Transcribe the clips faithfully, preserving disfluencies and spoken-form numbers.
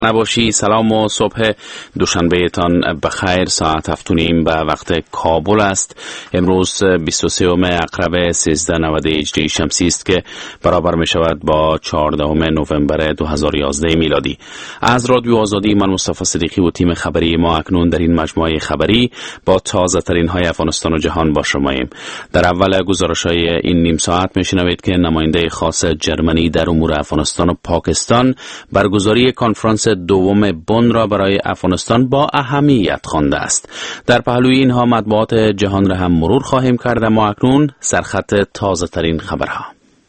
نباشی. سلام و صبح دوشنبه تان بخیر. ساعت هفت و نیم به وقت کابل است. امروز بیست و سوم اقرب سیزده نود هجری شمسی است که برابر می شود با چهاردهم نوامبر دو هزار و یازده میلادی. از رادیو آزادی من مصطفی صدیقی و تیم خبری ما اکنون در این مجموعه خبری با تازه ترین های افغانستان و جهان با شماییم. در اول گزارش های این نیم ساعت می شنوید که نماینده خاص جرمنی در امور افغانستان و پاکستان برگزاری کنفرانس دوم بن را برای افغانستان با اهمیت خوانده است. در پهلوی اینها مطبوعات جهان را هم مرور خواهیم کرد. ما اکنون سرخط تازه ترین خبرها.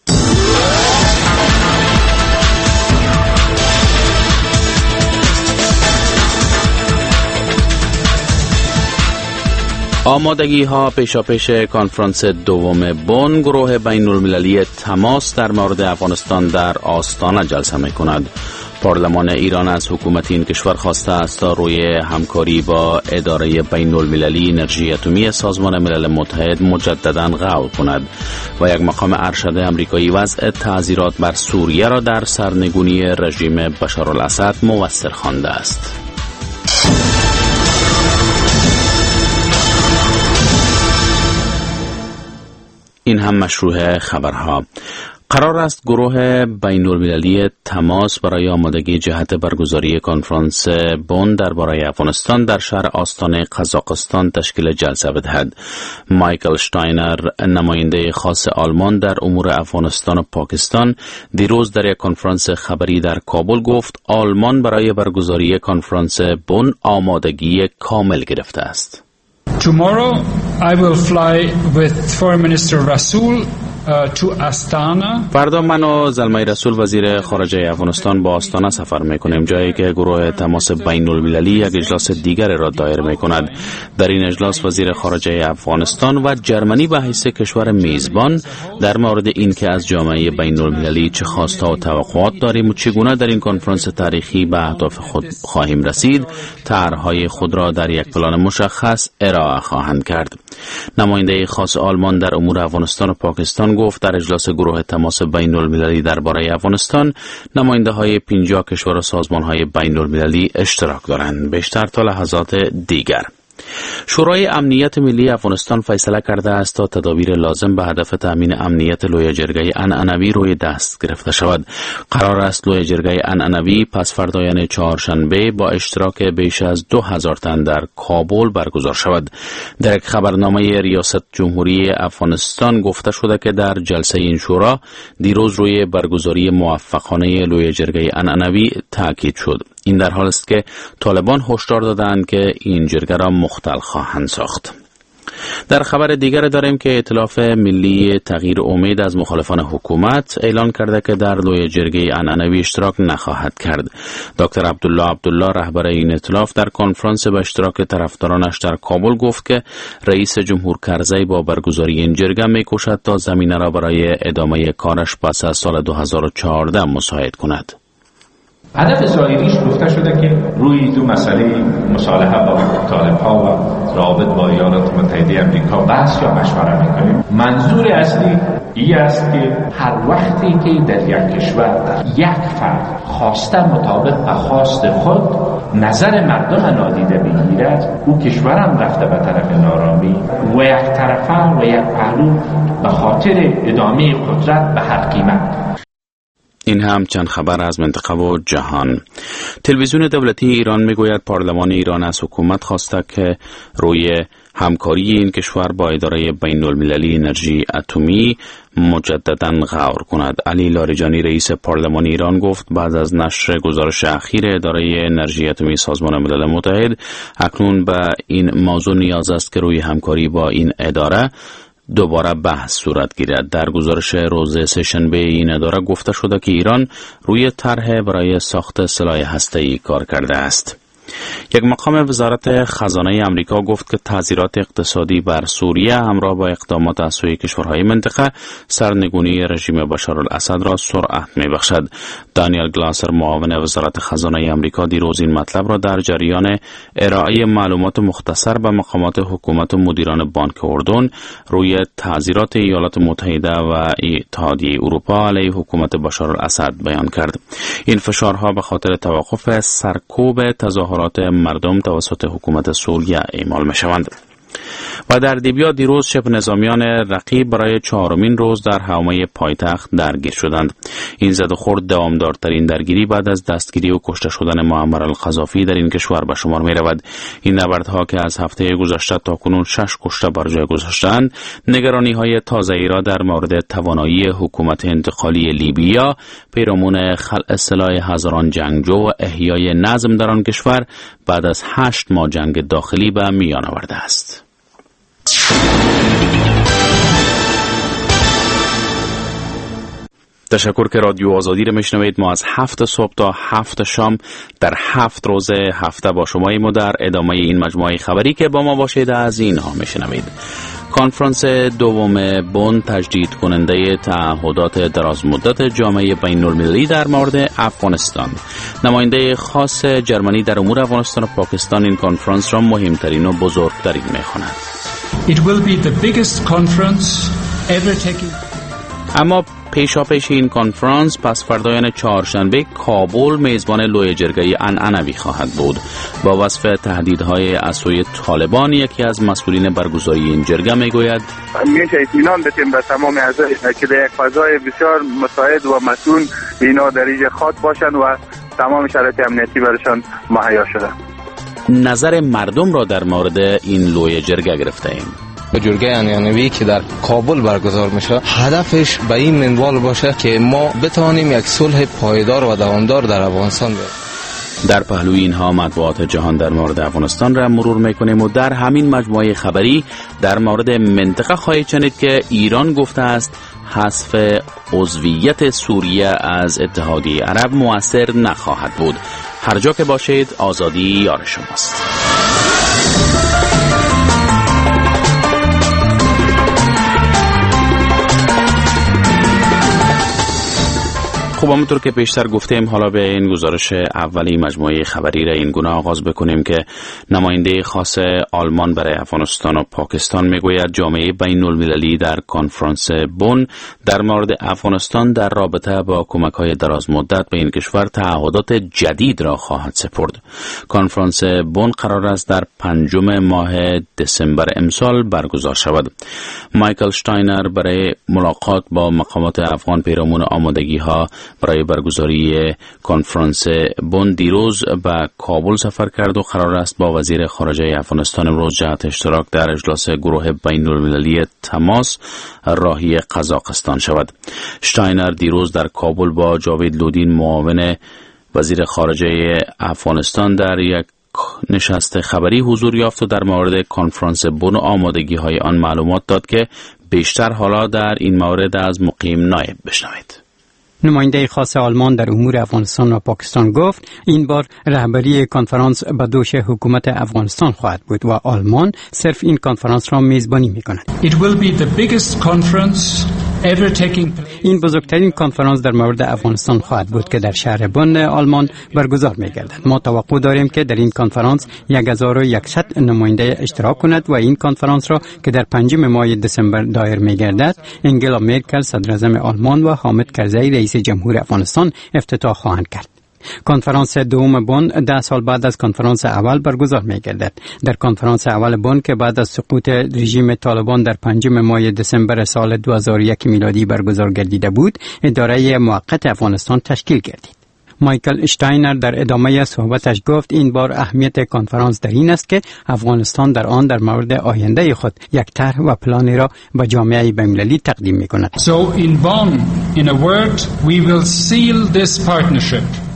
آمادگی ها پیشاپیش کنفرانس دوم بن. گروه بین المللی تماس در مورد افغانستان در آستانه جلسه می کند. پارلمان ایران از حکومت این کشور خواسته است تا روی همکاری با اداره بین المللی انرژی اتمی سازمان ملل متحد مجددا غور کند و یک مقام ارشد امریکایی وضع تعزیرات بر سوریه را در سرنگونی رژیم بشارالاسد موثر خوانده است. این هم مشروع خبرها. قرار است گروه بین المللی تماس برای آمادگی جهت برگزاری کنفرانس بن درباره افغانستان در شهر آستانه قزاقستان تشکیل جلسه بدهد. مایکل شتاینر، نماینده خاص آلمان در امور افغانستان و پاکستان، دیروز در یک کنفرانس خبری در کابل گفت آلمان برای برگزاری کنفرانس بن آمادگی کامل گرفته است. Tomorrow I will fly with Foreign Minister Rasool فردا من و زلمه رسول وزیر خارجه افغانستان با آستانه سفر میکنیم، جایی که گروه تماس بین المللی یک اجلاس دیگر را دایر میکند. در این اجلاس وزیر خارجه افغانستان و جرمنی به حیث کشور میزبان در مورد این که از جامعه بین المللی چه خواسته و توقعات داریم و چگونه در این کنفرانس تاریخی به اهداف خود خواهیم رسید، طرحهای خود را در یک پلان مشخص ارائه خواهند کرد. نماینده خاص آلمان در امور افغانستان و پاکستان گفت در اجلاس گروه تماس بین المللی درباره افغانستان نماینده های پنجاه کشور و سازمان های بین المللی اشتراک دارند. بیشتر تا لحظات دیگر. شورای امنیت ملی افغانستان فیصله کرده است تا تدابیر لازم به هدف تامین امنیت لوی جرگه عنعنوی روی دست گرفته شود. قرار است لوی جرگه عنعنوی پس فردا یعنی چهارشنبه با اشتراک بیش از دو هزار تن در کابل برگزار شود. در یک خبرنامه ریاست جمهوری افغانستان گفته شده که در جلسه این شورا دیروز روی برگزاری موفقانه لوی جرگه عنعنوی تاکید شد. این در حال است که طالبان هشدار دادند که این جرگه را مختل خواهند ساخت. در خبر دیگر داریم که ائتلاف ملی تغییر امید از مخالفان حکومت اعلان کرده که در لوی جرگه عنعنوی اشتراک نخواهد کرد. دکتر عبدالله عبدالله رهبر این ائتلاف در کنفرانس به اشتراک طرفدارانش در کابل گفت که رئیس جمهور کرزی با برگزاری این جرگه می‌کوشد تا زمینه را برای ادامه کارش پس از سال دو هزار و چهارده مساعد کند. هدف ظاهریش گفته شده که روی دو مسئله مصالحه با طالب‌ها و رابط با ایالات متحده آمریکا بحث یا مشوره می‌کنیم. منظور اصلی این است که هر وقتی که در یک کشور در یک فرد خواسته مطابق به خواست خود نظر مردم نادیده بگیرد، او کشورم رفته به طرف نارامی و یک طرفه و یک پهلو به خاطر ادامه قدرت به هر قیمت. این هم چند خبر از منطقه و جهان. تلویزیون دولتی ایران میگوید پارلمان ایران از حکومت خواسته که روی همکاری این کشور با اداره بین المللی انرژی اتمی مجددا غور کند. علی لاریجانی رئیس پارلمان ایران گفت بعد از نشر گزارش اخیر اداره انرژی اتمی سازمان ملل متحد اکنون به این موضوع نیاز است که روی همکاری با این اداره دوباره بحث صورت گیرد. در گزارش روز سه‌شنبه این اداره گفته شده که ایران روی طرح برای ساخت سلاح هسته‌ای کار کرده است. یک مقام وزارت خزانه امریکا گفت که تعزیرات اقتصادی بر سوریه همراه با اقدامات از سوی کشورهای منطقه سرنگونی رژیم بشار الاسد را سرعت می‌بخشد. دانیل گلاسر معاون وزارت خزانه امریکا دیروز این مطلب را در جریان ارائه معلومات مختصر به مقامات حکومت و مدیران بانک اردن روی تعزیرات ایالات متحده و اتحادیه اروپا علیه حکومت بشار الاسد بیان کرد. این فشارها به خاطر توقف سرکوب تظاهرات مردم توسط حکومت سوریه اعمال می شوند. و در لیبیا دیروز شبه نظامیان رقیب برای چهارمین روز در حومه پایتخت درگیر شدند. این زد و خورد دوامدارترین درگیری بعد از دستگیری و کشته شدن معمر القذافی در این کشور به شمار می رود. این نبردها که از هفته گذشته تا کنون شش کشته بر جای گذاشتند، نگرانی های تازه‌ای را در مورد توانایی حکومت انتقالی لیبیا پیرامون خلع سلاح هزاران جنگجو و احیای نظم در آن کشور بعد از هشت ماه جنگ داخلی به میان آورده است. تشکر که رادیو آزادی را میشنوید. ما از هفت صبح تا هفت شام در هفت روز هفته با شماییم و در ادامه این مجموعه خبری که با ما باشید از اینها میشنوید. کنفرانس دوم بن تجدید کننده تعهدات دراز مدت جامعه بین المللی در مورد افغانستان. نماینده خاص جرمنی در امور افغانستان و پاکستان این کنفرانس را مهمترین و بزرگترین میخواند. It will be the biggest conference ever taken. اما پیشاپیش این کنفرانس پس فردایان چهارشنبه کابل میزبان لوی جرگه عنعنوی خواهد بود. با وصف تهدیدهای از سوی طالبان یکی از مسئولین برگزاری این جرگه میگوید میشه اطمینان بدیم به تمام اعضای که در یک فضای بسیار مساعد و متون اینا در اینجا خاط باشند و تمام شرایط امنیتی برشان مهیا شده. نظر مردم را در مورد این لوی جرگه گرفته ایم. جرگه عنعنوی که در کابل برگزار میشه هدفش به این منوال باشه که ما بتوانیم یک صلح پایدار و دوامدار در افغانستان بیاریم. در پهلوی اینها مطبوعات جهان در مورد افغانستان را مرور میکنیم و در همین مجموعه خبری در مورد منطقه خواهید شنید که ایران گفته است حذف عضویت سوریه از اتحادیه عرب مؤثر نخواهد بود. هر جا که باشید آزادی یار شماست. خب همونطور که پیشتر گفتیم حالا به این گزارش اولی مجموعه خبری را این گونه آغاز بکنیم که نماینده خاص آلمان برای افغانستان و پاکستان میگوید جامعه بین المللی در کنفرانس بن در مورد افغانستان در رابطه با کمک‌های دراز مدت به این کشور تعهدات جدید را خواهد سپرد. کنفرانس بن قرار است در پنجم ماه دسامبر امسال برگزار شود. مایکل شتاینر برای ملاقات با مقامات افغان پیرامون آمادگی‌ها برای برگزاری کنفرانس بن دیروز به کابل سفر کرد و قرار است با وزیر خارجه افغانستان امروز جهت اشتراک در اجلاس گروه بین المللی تماس راهی قزاقستان شود. شتاینر دیروز در کابل با جاوید لودین معاون وزیر خارجه افغانستان در یک نشست خبری حضور یافت و در مورد کنفرانس بن و آمادگی های آن معلومات داد که بیشتر حالا در این مورد از مقیم نایب بشنوید. نماینده خاص آلمان در امور افغانستان و پاکستان گفت این بار رهبری کنفرانس به دوش حکومت افغانستان خواهد بود و آلمان صرف این کنفرانس را میزبانی میکند. It will be the biggest conference ever taking place. این بزرگترین کنفرانس در مورد افغانستان خواهد بود که در شهر بن آلمان برگزار میگردد. ما توقع داریم که در این کنفرانس یک هزار و صد نماینده اشتراک کند و این کنفرانس را که در پنجم ماه دسامبر دایر میگردد انگلا مرکل صدر اعظم آلمان و حامد کرزی رئیس جمهور افغانستان افتتاح خواهند کرد. کنفرانس دوم بن ده سال بعد از کنفرانس اول برگزار می‌گردد. در کنفرانس اول بن که بعد از سقوط رژیم طالبان در پنجم ماه دسامبر سال دو هزار و یک میلادی برگزار گردیده بود، اداره موقت افغانستان تشکیل گردید. مایکل اشتاینر در ادامه صحبتش گفت این بار اهمیت کنفرانس در این است که افغانستان در آن در مورد آینده خود یک طرح و پلانی را به جامعه بین‌المللی تقدیم می‌کند. So in Bonn, in a word, we will seal this partnership.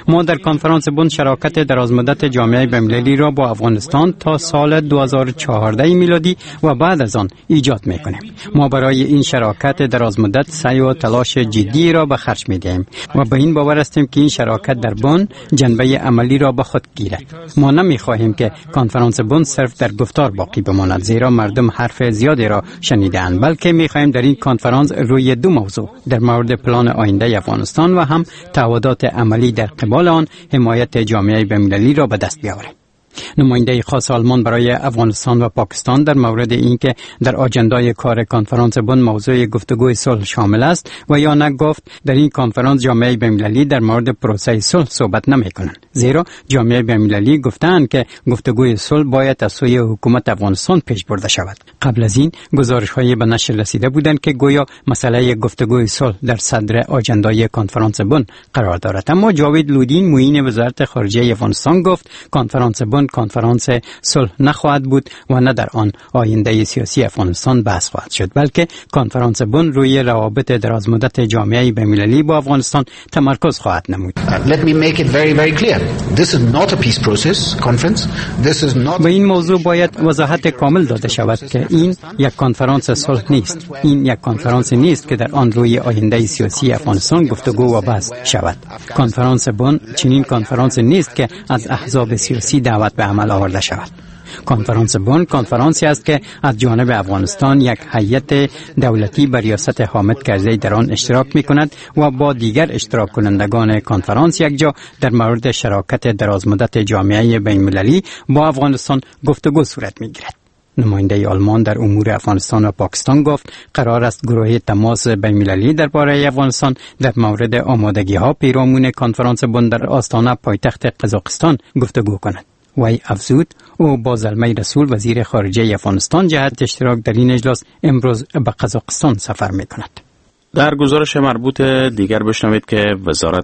ما در کنفرانس بن شراکت درازمدت جامعه بین‌المللی را با افغانستان تا سال دو هزار و چهارده میلادی و بعد از آن ایجاد میکنیم. ما برای این شراکت درازمدت سعی و تلاش جدی را به خرج میدهیم و به این باور هستیم که این شراکت در بن جنبه عملی را به خود گیرد. ما نمیخواهیم که کنفرانس بن صرف در گفتار باقی بماند، زیرا مردم حرف زیادی را شنیدند، بلکه میخواهیم در این کنفرانس روی دو موضوع در مورد پلان آینده افغانستان و هم تعهدات عملی در قبال آن حمایت جامعه بین‌المللی را به دست بیاوریم. نماینده خاص آلمان برای افغانستان و پاکستان در مورد اینکه در آجندای کار کنفرانس بن موضوع گفتگوی صلح شامل است و یا نه گفت در این کنفرانس جامعه بین‌المللی در مورد پروسه صلح صحبت نمی‌کنند، زیرا جامعه بین‌المللی گفتند که گفتگوی صلح باید از سوی حکومت افغانستان پیش برده شود. قبل از این گزارش‌های به نشر رسیده بودند که گویا مسئله گفتگوی صلح در صدر آجندای کنفرانس بن قرار دارد، اما جاوید لودین معین وزارت خارجه افغانستان گفت کنفرانس بن کنفرانس صلح نخواهد بود و نه در آن آینده سیاسی افغانستان بحث خواهد شد، بلکه کنفرانس بن روی روابط درازمدت جامعه بین‌المللی با افغانستان تمرکز خواهد نمود. Let me make it very very clear. This is not a peace process conference. This is not. به این موضوع باید وضاحت کامل داده شود که این یک کنفرانس صلح نیست. این یک کنفرانس نیست که در آن روی آینده سیاسی افغانستان گفتگو و بحث شود. کنفرانس بن چنین کنفرانس نیست که از احزاب سیاسی دعوت به عمل آورده شود. کنفرانس بن کنفرانسی است که از جانب افغانستان یک هیئت دولتی بر ریاست حامد کرزی در آن اشتراک می‌کند و با دیگر اشتراک کنندگان کنفرانس یک جا در مورد شراکت درازمدت جامعه بین‌المللی با افغانستان گفتگو صورت می‌گیرد. نماینده آلمان در امور افغانستان و پاکستان گفت قرار است گروه تماس بین‌المللی درباره افغانستان در مورد آمادگی‌ها پیرامون کنفرانس بن در آستانه پایتخت قزاقستان گفتگو کند. وی افزود او با زلمه رسول وزیر خارجه افغانستان جهت اشتراک در این اجلاس امروز به قزاقستان سفر می‌کند. در گزارش مربوط دیگر بشنوید که وزارت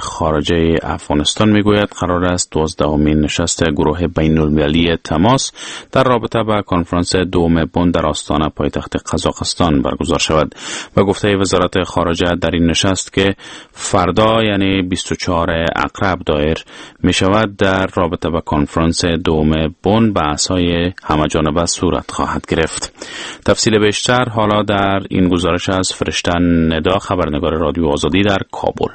خارجه افغانستان میگوید قرار است دوازدهمین نشست گروه بین‌المللی تماس در رابطه با کنفرانس دوم بن در آستانه پایتخت قزاقستان برگزار شود. و گفته وزارت خارجه در این نشست که فردا یعنی بیست و چهارم اکتبر دایر می شود در رابطه با کنفرانس دوم بن بحث‌های همه‌جانبه صورت خواهد گرفت. تفصیل بیشتر حالا در این گزارش از فرشتن ندا، خبرنگار رادیو آزادی در کابل.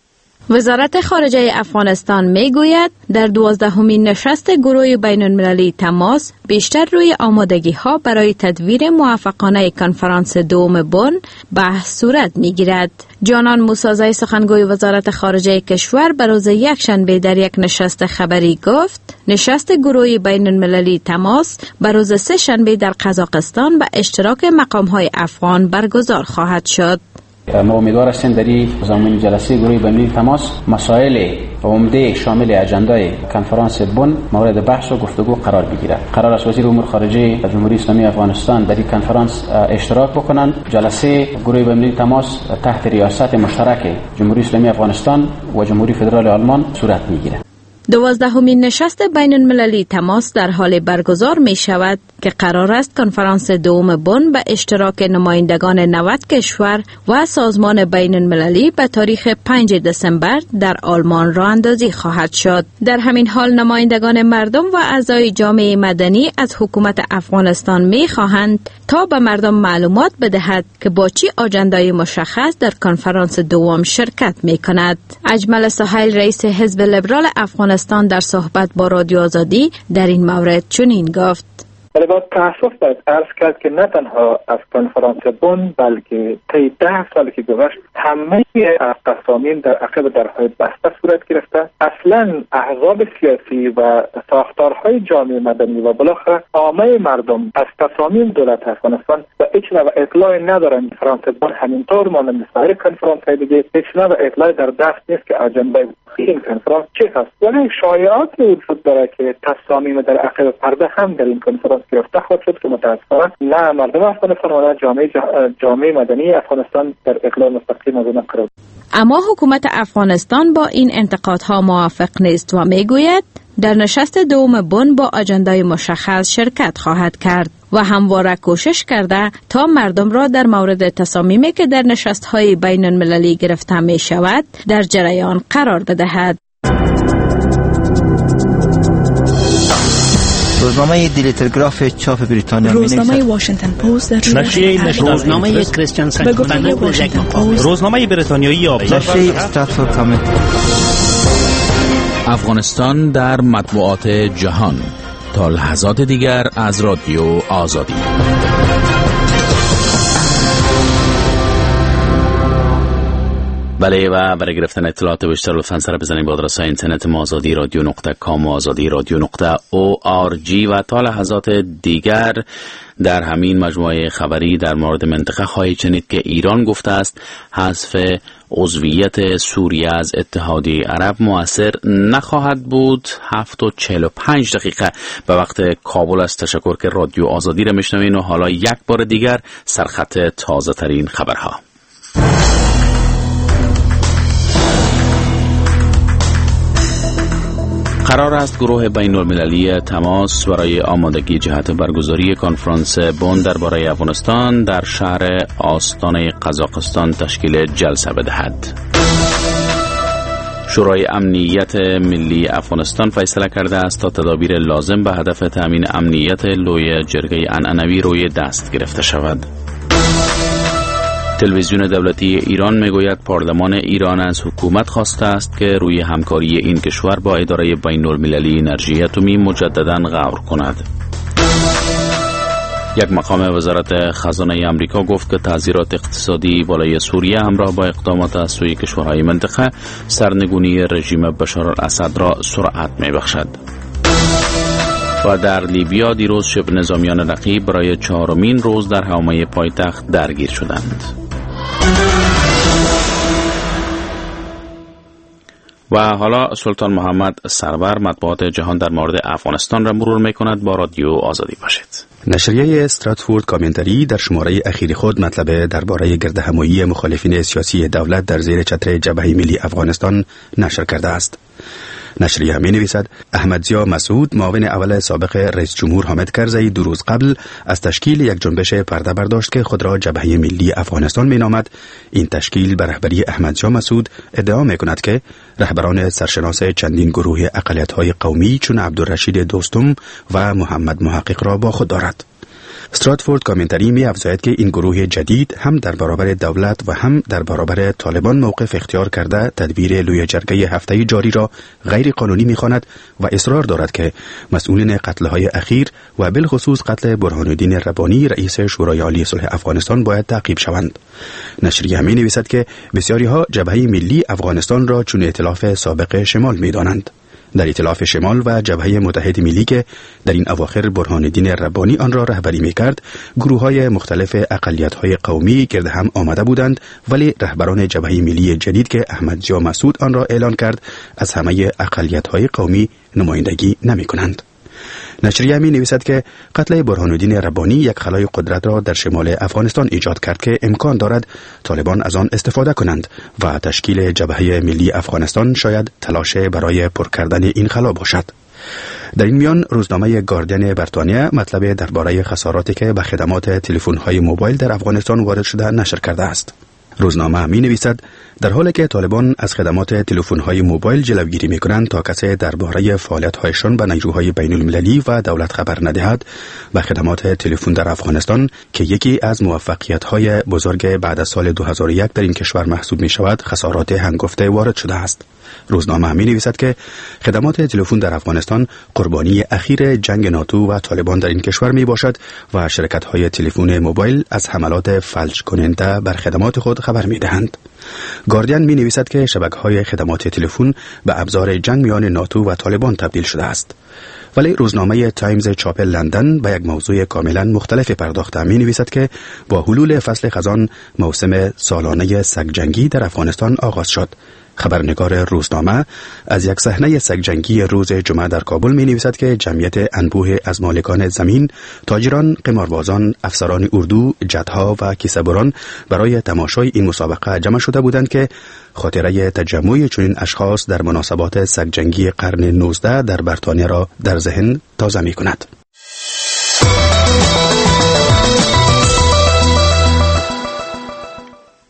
وزارت خارجه افغانستان می گوید در دوازدهمین نشست گروه بین المللی تماس بیشتر روی آمادگی ها برای تدویر موافقانه کنفرانس دوم بن بحث صورت می گیرد. جانان موسازی سخنگوی وزارت خارجه کشور به روز یکشنبه در یک نشست خبری گفت نشست گروه بین المللی تماس به روز سه شنبه در قزاقستان به اشتراک مقام های افغان برگزار خواهد شد. ما امیدوار هستیم در این زمین جلسه گروه بین‌المللی تماس مسائل عمده شامل اجندای کنفرانس بن مورد بحث و گفتگو قرار بگیرد. قرار است وزیر امور خارجه جمهوری اسلامی افغانستان در این کنفرانس اشتراک بکنند. جلسه گروه بین‌المللی تماس تحت ریاست مشترک جمهوری اسلامی افغانستان و جمهوری فدرال آلمان صورت میگیرد. دوازدهمین نشست بین المللی تماس در حال برگزار می شود که قرار است کنفرانس دوم بن به اشتراک نمایندگان نود کشور و سازمان بین المللی به تاریخ پنجم دسامبر در آلمان راه اندازی خواهد شد. در همین حال نمایندگان مردم و اعضای جامعه مدنی از حکومت افغانستان می خواهند تا به مردم معلومات بدهد که با چی آجندای مشخص در کنفرانس دوم شرکت می کند. اجمل سهیل رئیس حزب لیبرال افغانستان در صحبت با رادیو آزادی در این مورد چنین گفت: ولی با تأسف باید عرض کرد که نه تنها از کنفرانس بن بلکه طی ده سال که گذشت همه تصامیم در عقب درهای بسته صورت گرفته. اصلا احزاب سیاسی و ساختارهای جامعه مدنی و بالاخره عامه مردم از تصامیم دولت افغانستان و هیچ نوع اطلاعی ندارن. کنفرانس بن همینطور مانند سایر کنفرانس‌های دیگه هیچ نوع اطلاعی در دست نیست که اجنده این کنفرانس چه هست. ولی شایعات وجود داره که تصامیم در عقب پرده هم در این کنفرانس گرفته خواهد شد که متاسفانه نه مردم افغانستان و نه جامعه جامعه مدنی افغانستان در اطلاع مستقیم از آن قرار. اما حکومت افغانستان با این انتقادها موافق نیست و میگوید در نشست دوم بن با اجندای مشخص شرکت خواهد کرد و همواره کوشش کرده تا مردم را در مورد تصامیمی که در نشست‌های بین المللی گرفته می شود در جریان قرار بدهد. روزنامه دیلی تلگراف چاپ بریتانیا روزنامه واشنگتن پست در نشریه روزنامه کریستیان سنت واشنگتن پست روزنامه بریتانیایی آب نشریه استراتفورد کامیت. افغانستان در مطبوعات جهان تا لحظات دیگر از رادیو آزادی. بله، و برای گرفتن اطلاعات بیشتر لطفاً سر بزنید به آدرس اینترنت ما آزادی رادیو نقطه کام و آزادی رادیو نقطه او آر جی و تا لحظات دیگر در همین مجموعه خبری در مورد منطقه خواهید شنید که ایران گفته است حذف عضویت سوریه از اتحادیه عرب مؤثر نخواهد بود. هفت و چهل و پنج دقیقه به وقت کابل است. تشکر که رادیو آزادی را میشنوین و حالا یک بار دیگر سرخط تازه ترین خبرها. قرار است گروه بین المللی تماس برای آمادگی جهت برگزاری کنفرانس بن درباره افغانستان در شهر آستانه قزاقستان تشکیل جلسه بدهد. شورای امنیت ملی افغانستان فیصله کرده است تا تدابیر لازم به هدف تامین امنیت لوی جرگه عنعنوی روی دست گرفته شود. تلویزیون دولتی ایران میگوید پارلمان ایران از حکومت خواسته است که روی همکاری این کشور با اداره بین المللی انرژی اتمی مجدداً غور کند. یک مقام وزارت خزانه آمریکا گفت که تعذیرات اقتصادی بالای سوریه همراه با اقدامات از سوی کشورهای منطقه سرنگونی رژیم بشار الاسد را سرعت میبخشد. و در لیبیا دیروز شبه نظامیان رقیب برای چهارمین روز در حومه پایتخت درگیر شدند. و حالا سلطان محمد سرور مطبوعات جهان در مورد افغانستان را مرور میکند. با رادیو آزادی باشید. نشریه استراتفورد کامنتری در شماره اخیر خود مطلب درباره گردهمایی مخالفین سیاسی دولت در زیر چتر جبهه ملی افغانستان نشر کرده است. نشریه می نویسد احمد ضیا مسعود معاون اول سابق رئیس جمهور حامد کرزی دو روز قبل از تشکیل یک جنبش پرده برداشت که خود را جبهه ملی افغانستان می نامد. این تشکیل به رهبری احمد ضیا مسعود ادعا می کند که رهبران سرشناس چندین گروه اقلیت‌های قومی چون عبدالرشید دوستم و محمد محقق را با خود دارد. استراتفورد کامنتری می افزاید که این گروه جدید هم در برابر دولت و هم در برابر طالبان موقف اختیار کرده تدبیر لوی جرگه هفته جاری را غیر قانونی می خواند و اصرار دارد که مسئولین قتل‌های اخیر و بالخصوص قتل برهان الدین ربانی رئیس شورای عالی صلح افغانستان باید تعقیب شوند. نشریه می نویسد که بسیاری ها جبهه ملی افغانستان را چون ائتلاف سابق شمال می دانند. در ائتلاف شمال و جبهه متحد ملی که در این اواخر برهان الدین ربانی آن را رهبری می‌کرد، گروه‌های مختلف اقلیت‌های قومی گرد هم آمده بودند، ولی رهبران جبهه ملی جدید که احمد ضیا مسعود آن را اعلان کرد از همه اقلیت‌های قومی نمایندگی نمی‌کنند. نشریه می نویسد که قتل برهان الدین ربانی یک خلای قدرت را در شمال افغانستان ایجاد کرد که امکان دارد طالبان از آن استفاده کنند و تشکیل جبهه ملی افغانستان شاید تلاش برای پر کردن این خلا باشد. در این میان روزنامه گاردین بریتانیا مطلب درباره خساراتی که به خدمات تلفن‌های موبایل در افغانستان وارد شده نشر کرده است. روزنامه می نویسد در حالی که طالبان از خدمات تلفن‌های موبایل جلوگیری می‌کنند تا کسی درباره فعالیت‌هایشان به نیروهای بین‌المللی و دولت خبر ندهد، و خدمات تلفن در افغانستان که یکی از موفقیت‌های بزرگ بعد از سال دو هزار و یک در این کشور محسوب می‌شود، خسارات هنگفته وارد شده است. روزنامه می نویسد که خدمات تلفن در افغانستان قربانی اخیر جنگ ناتو و طالبان در این کشور می باشد و شرکت‌های تلفن موبایل از حملات فلج کننده بر خدمات خود خبر می دهند. گاردین می نویسد که شبکه‌های خدمات تلفن به ابزار جنگ میان ناتو و طالبان تبدیل شده است. ولی روزنامه تایمز چاپ لندن به یک موضوع کاملا مختلف پرداخته می نویسد که با حلول فصل خزان موسم سالانه سگ‌جنگی در افغانستان آغاز شد. خبرنگار روزنامه از یک صحنه سگ‌جنگی روز جمعه در کابل می نویسد که جمعیت انبوه از مالکان زمین، تاجران، قماربازان، افسران اردو، جتها و کیسه‌بران برای تماشای این مسابقه جمع شده بودند که خاطره تجمع چنین اشخاص در مناسبات سگ‌جنگی قرن نوزده در بریتانیا را در ذهن تازه می کند.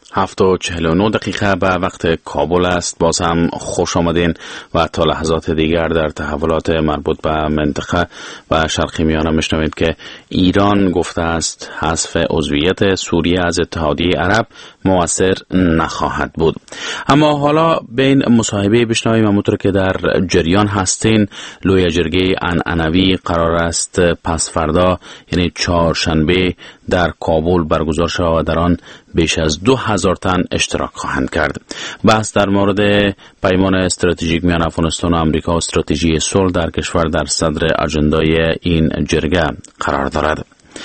هفت و چهل و نه دقیقه به وقت کابل است. باز هم خوش آمدین و تا لحظات دیگر در تحولات مربوط به منطقه و شرق میانه میشنوید که ایران گفته است حذف عضویت سوریه از اتحادیه عرب مؤثر نخواهد بود. اما حالا به این مصاحبه بشنویم. همونطور که در جریان هستین، لوی جرگه عنعنوی قرار است پس فردا یعنی چهارشنبه در کابل برگزار شود و در آن بیش از دو هزار تن اشتراک خواهند کرد. بحث در مورد پیمان استراتژیک میان افغانستان و امریکا و استراتژی صلح در کشور در صدر اجندای این جرگه قرار دارد.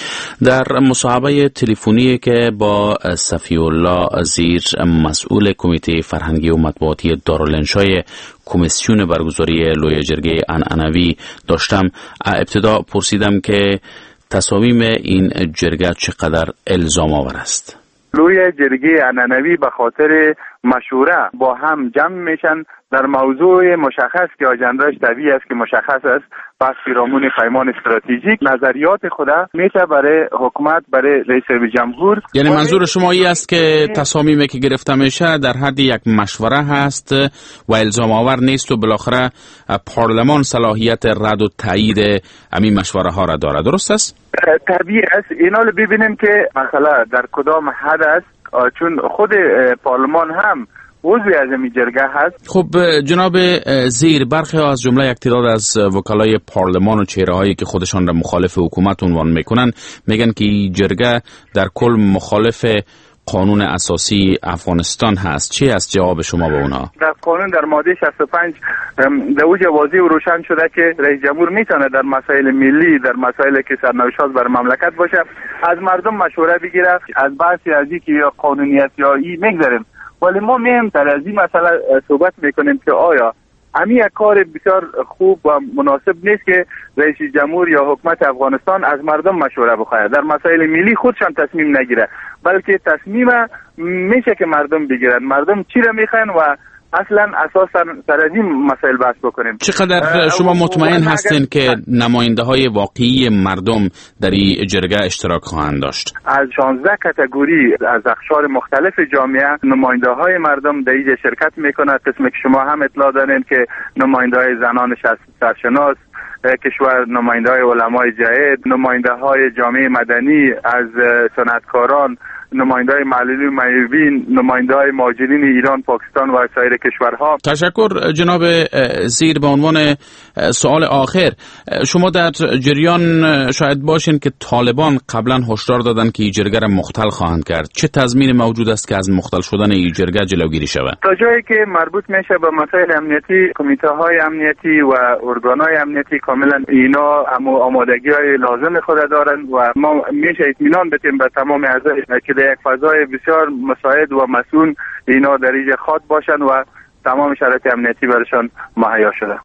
در مصاحبه تلفنی که با صفی الله زیر مسئول کمیته فرهنگی و مطبوعاتی دارالانشای کمیسیون برگزاری لوی جرگه عنعنوی داشتم، ابتدا پرسیدم که تصامیم این جرگه چقدر الزام آور است. لوی جرگه عنعنوی به خاطر مشوره با هم جمع میشن در موضوع مشخص که آجندهش طبیعی است که مشخص است. پس پیرامون پیمان استراتژیک نظریات خود میشه برای حکومت، برای رئیس جمهور. یعنی منظور شما این است که تصامیمی که گرفته میشه در حد یک مشوره هست و الزام آور نیست و بالاخره پارلمان صلاحیت رد و تایید همین مشوره ها را دارد، درست است؟ طبیعی است. اینا رو ببینیم که مثلا در کدام حد است، چون خود پارلمان هم عضوی از این جرگه هست. خب جناب زیر، برخی از جمله یک تعداد از وکلای پارلمان و چهره هایی که خودشان را مخالف حکومت عنوان میکنن میگن که جرگه در کل مخالف قانون اساسی افغانستان هست. چی است جواب شما به اونها؟ در قانون در ماده شصت و پنج در اوج واضح و روشن شده که رئیس جمهور میتونه در مسائل ملی، در مسائل که سرنوشت بر مملکت باشه، از مردم مشوره بگیره. از بحثی از اینکه یا قانونیت یا ای میگذاریم، ولی ما مهمتر از این مسئله صحبت میکنیم که آیا همین یک کار بسیار خوب و مناسب نیست که رئیس جمهور یا حکومت افغانستان از مردم مشوره بخواد، در مسائل ملی خودشان تصمیم نگیره، بلکه تصمیم میشه که مردم بگیرن، مردم چی را میخوان و اصلا اساسا سر از این مسائل بحث بکنیم. چقدر شما مطمئن هستین که نماینده های واقعی مردم در این جرگه اشتراک خواهند داشت؟ از شانزده کاتگوری از اقشار مختلف جامعه نماینده های مردم در اینجا شرکت میکنند. قسمی که شما هم اطلاع دارین که نماینده های زنان سرشناس کشور، نماینده های علمای جهاد، نماینده های جامعه مدنی، از صنعتکاران، نماینده های معلولین و معیوبین، نماینده های مهاجرین ایران، پاکستان و سایر کشورها. تشکر جناب زیر. به عنوان سوال آخر، شما در جریان شاید باشین که طالبان قبلا هشدار دادن که این جرگه را مختل خواهند کرد. چه تضمین موجود است که از مختل شدن این جرگه جلوگیری شود؟ تا جایی که مربوط میشه به مسائل امنیتی، کمیته های امنیتی و ارگان های امنیتی کاملا اینا آمادگی های لازم خود دارن و ما میشه اطمینان بدیم به تمام اعضای که در یک فضای بسیار مساعد و مسئول اینا در اینجا خاط باشن و تمام شرایط امنیتی برشان مهیا شده.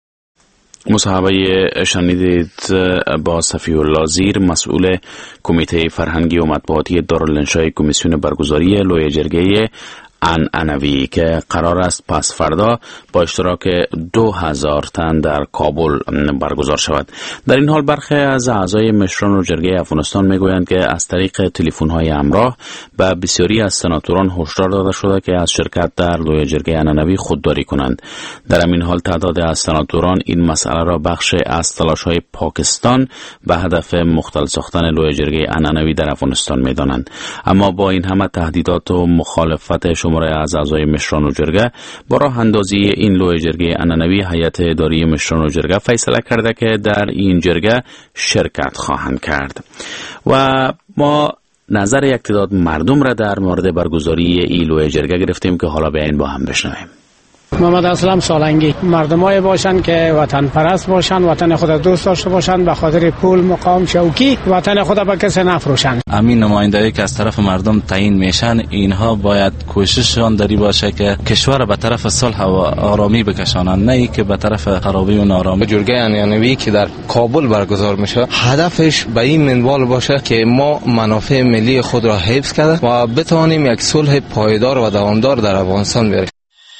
مصاحبه شنیدید با صفی الله زیر، مسئول کمیته فرهنگی و مطبوعاتی دارالانشای کمیسیون برگزاری لوی جرگه عنعنوی که قرار است پس فردا با اشتراک دو هزار تن در کابل برگزار شود. در این حال برخی از اعضای مشران و جرگه افغانستان میگویند که از طریق تلفن‌های همراه به بسیاری از سناتوران هشدار داده شده که از شرکت در لوی جرگه عنعنوی خودداری کنند. در همین حال تعداد از سناتوران این مسئله را بخش از تلاش‌های پاکستان به هدف مختل ساختن لوی جرگه عنعنوی در افغانستان می‌دانند. اما با این همه تهدیدات و مخالفت شماره از اعضای مشران و جرگه، با راه اندازی این لوی جرگه عنعنوی هیئت اداری مشران و جرگه فیصله کرده که در این جرگه شرکت خواهند کرد و ما نظر یک تعداد مردم را در مورد برگزاری این لوی جرگه گرفتیم که حالا به این با هم بشنویم. محمد اسلام سالنگی. مردمای باشن که وطن پرست باشن، وطن خود دوست داشته باشن، به خاطر پول، مقام، شوکی وطن خود به کسی نفروشن. همین نمایندهایی که از طرف مردم تعیین میشن، اینها باید کوشششان داری باشه که کشور به طرف صلح و آرامی بکشانن، نه ای که به طرف خرابی و نارامی. جرگه عنعنوی که در کابل برگزار میشه، هدفش به این منوال باشه که ما منافع ملی خود را حفظ کرده و بتوانیم یک صلح پایدار و دوامدار در افغانستان بیاریم.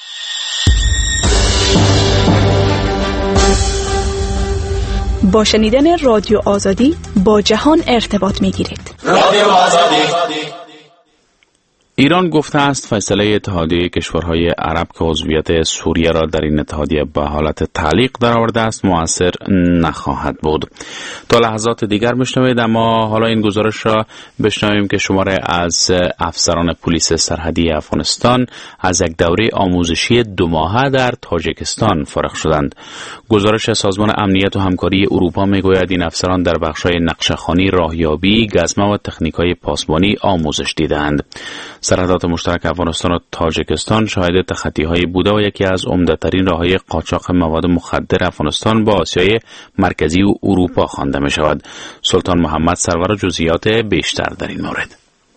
با شنیدن رادیو آزادی با جهان ارتباط می گیرید. رادیو آزادی. ایران گفته است فیصله اتحادیه کشورهای عرب که عضویت سوریه را در این اتحادیه به حالت تعلیق درآورده است مؤثر نخواهد بود. تا لحظات دیگر بشنوید، اما حالا این گزارش را بشنویم که شماره از افسران پلیس سرحدی افغانستان از یک دوره آموزشی دو ماهه در تاجیکستان فارغ شدند. گزارش سازمان امنیت و همکاری اروپا میگوید این افسران در بخش‌های نقشه‌خوانی، راهیابی، گزمه و تکنیک‌های پاسبانی آموزش دیدند. سرحدات مشترک افغانستان و تاجیکستان شاهد تخطی‌هایی بوده و یکی از عمده‌ترین راه‌های قاچاق مواد مخدر افغانستان با آسیای مرکزی و اروپا خوانده می‌شود. سلطان محمد سرور جزئیات بیشتر در این مورد.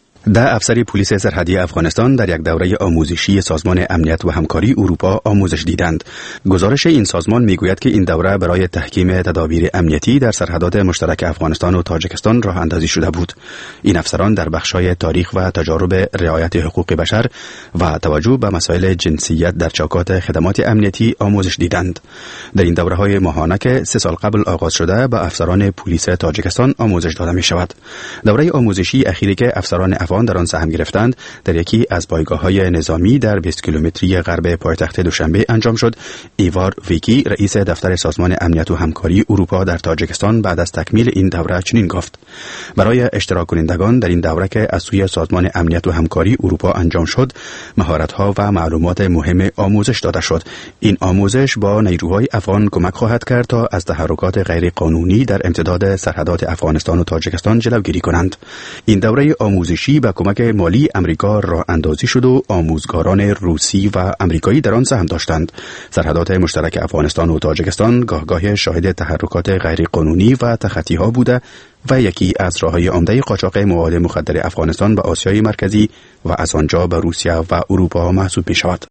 ده افسری پلیس سرحدی افغانستان در یک دوره آموزشی سازمان امنیت و همکاری اروپا آموزش دیدند. گزارش این سازمان میگوید که این دوره برای تحکیم تدابیر امنیتی در سرحدات مشترک افغانستان و تاجیکستان راه اندازی شده بود. این افسران در بخش‌های تاریخ و تجارب رعایت حقوق بشر و توجه به مسائل جنسیت در چوکات خدمات امنیتی آموزش دیدند. در این دوره‌های ماهانه که سه سال قبل آغاز شده به افسران پلیس تاجیکستان آموزش داده می‌شود. دوره آموزشی اخیری که افسران در آن سهم گرفتند در یکی از پایگاه‌های نظامی در بیست کیلومتری غرب پایتخت دوشنبه انجام شد. ایوار ویکی رئیس دفتر سازمان امنیت و همکاری اروپا در تاجیکستان بعد از تکمیل این دوره چنین گفت: برای اشتراک کنندگان در این دوره که از سوی سازمان امنیت و همکاری اروپا انجام شد، مهارت‌ها و معلومات مهم آموزش داده شد. این آموزش با نیروهای افغان کمک خواهد کرد تا از تحرکات غیر قانونی در امتداد سرحدات افغانستان و تاجیکستان جلوگیری کنند. این دوره آموزشی با کمک مالی امریکا راه اندازی شد و آموزگاران روسی و امریکایی در آن سهم داشتند. سرحدات مشترک افغانستان و تاجیکستان گاهگاه شاهد تحرکات غیر قانونی و تخطی‌ها بوده و یکی از راه‌های عمده قاچاق مواد مخدر افغانستان به آسیای مرکزی و از آنجا به روسیه و اروپا محسوب می‌شود.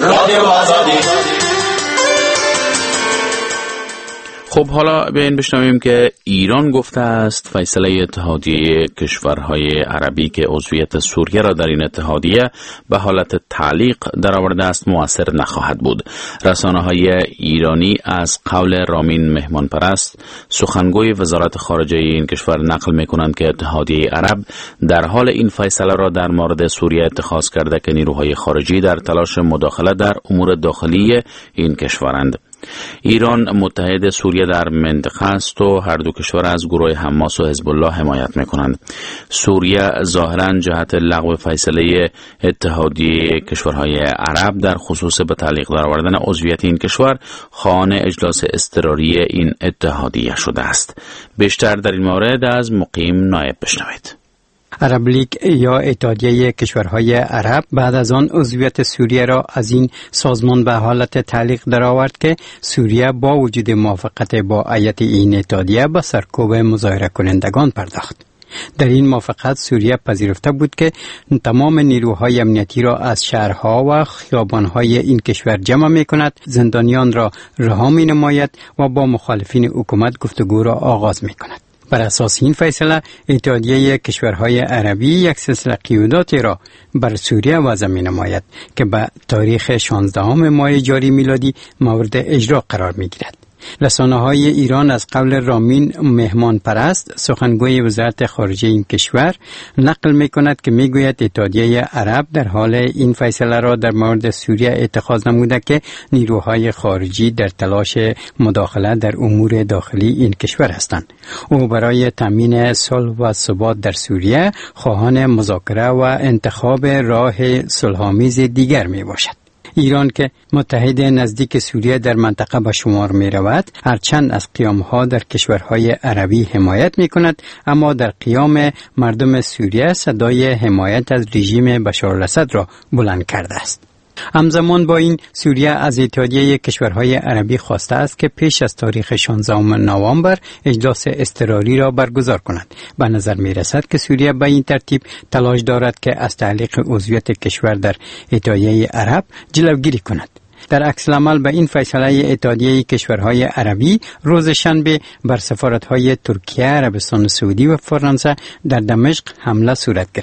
خب حالا به این بشنویم که ایران گفته است فیصله اتحادیه کشورهای عربی که عضویت سوریه را در این اتحادیه به حالت تعلیق درآورده است مؤثر نخواهد بود. رسانه‌های ایرانی از قول رامین مهمانپرست سخنگوی وزارت خارجه این کشور نقل می‌کنند که اتحادیه عرب در حال این فیصله را در مورد سوریه اتخاذ کرده که نیروهای خارجی در تلاش مداخله در امور داخلی این کشورند. ایران متحد سوریه در منطقه است و هر دو کشور از گروه حماس و حزب الله حمایت می‌کنند. سوریه ظاهراً جهت لغو فیصله اتحادیه کشورهای عرب در خصوص به تعلیق درآوردن عضویت این کشور خواهان اجلاس اضطراری این اتحادیه شده است. بیشتر در این مورد از مقیم نایب بشنوید. عرب لیگ یا اتحادیه کشورهای عرب بعد از آن عضویت سوریه را از این سازمان به حالت تعلیق درآورد که سوریه با وجود موافقت با هیئت این اتحادیه به سرکوب مظاهره کنندگان پرداخت. در این موافقت سوریه پذیرفته بود که تمام نیروهای امنیتی را از شهرها و خیابانهای این کشور جمع می کند، زندانیان را رها می نماید و با مخالفین حکومت گفتگو را آغاز می کند. بر اساس این فیصله اتحادیه کشورهای عربی یک سلسله قیوداتی را بر سوریه وضع می نماید که به تاریخ شانزدهم ماه جاری میلادی مورد اجرا قرار می گیرد. رسانه‌های ایران از قول رامین مهمان پرست سخنگوی وزارت خارجه این کشور نقل می کند که می گوید اتحادیه عرب در حال این فیصله را در مورد سوریه اتخاذ نموده که نیروهای خارجی در تلاش مداخله در امور داخلی این کشور هستند. او برای تامین صلح و ثبات در سوریه خواهان مذاکره و انتخاب راه صلح‌آمیز دیگر می باشد. ایران که متحد نزدیک سوریه در منطقه به شمار می رود، هرچند از قیامها در کشورهای عربی حمایت می کند، اما در قیام مردم سوریه صدای حمایت از رژیم بشار الاسد را بلند کرده است. همزمان با این سوریه از اتحادیه کشورهای عربی خواسته است که پیش از تاریخ شانزدهم نوامبر اجلاس اضطراری را برگزار کند. به نظر می رسد که سوریه به این ترتیب تلاش دارد که از تعلیق عضویت کشور در اتحادیه عرب جلوگیری کند. در عکس العمل به این فیصله اتحادیه کشورهای عربی روز شنبه بر سفارت‌های ترکیه، عربستان سعودی و فرانسه در دمشق حمله صورت گرفت.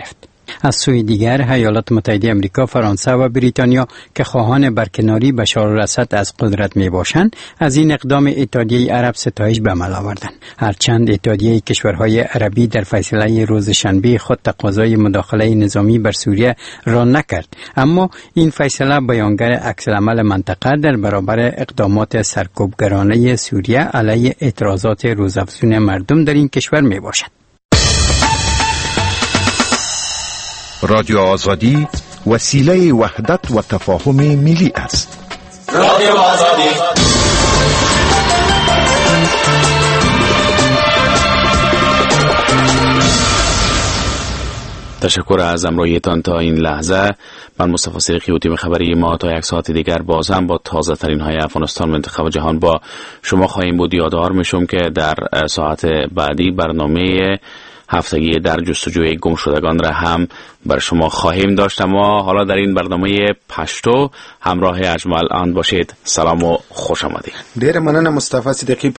از سوی دیگر ایالات متحده آمریکا، فرانسه و بریتانیا که خواهان برکناری بشار الاسد از قدرت می باشند، از این اقدام اتحادیه عرب ستایش به عمل آوردند. هرچند اتحادیه کشورهای عربی در فیصله روز شنبه خود تقاضای مداخله نظامی بر سوریه را نکرد، اما این فیصله بیانگر عکس‌العمل منطقه در برابر اقدامات سرکوبگرانه سوریه علیه اعتراضات روزافزون مردم در این کشور می باشد. رادیو آزادی وسیله وحدت و تفاهم ملی است. رادیو آزادی. تشکر از همراهیتان تا این لحظه. من مصطفی صدیقی و تیم خبری ما تا یک ساعت دیگر باز هم با تازه ترین های افغانستان، منطقه و جهان با شما خواهیم بود. یادآور میشم که در ساعت بعدی برنامه هفتگی در جستجوی گم شدگان را هم بر شما خواهیم داشت. اما حالا در این برنامه پشتو همراه اجمل آن باشید. سلام و خوش آمدید. ډیر مننه مصطفی صدیقی.